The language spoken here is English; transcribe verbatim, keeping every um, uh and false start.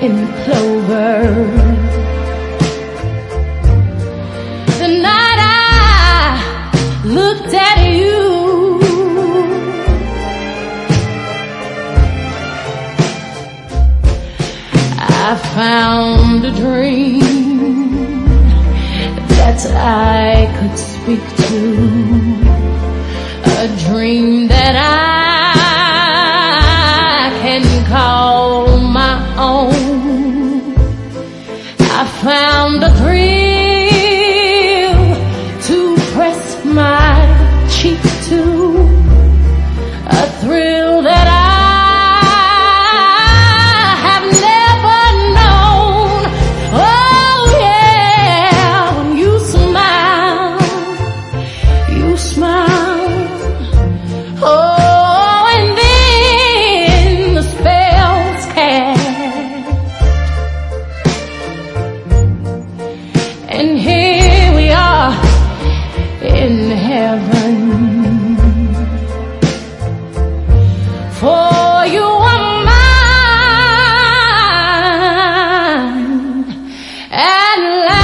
in clover. The night I looked at you, I found a dream that I could speak to, a dream that I can call my own. I found a thrill to press my cheek to, a thrill that I and here we are in heaven, for you are mine, and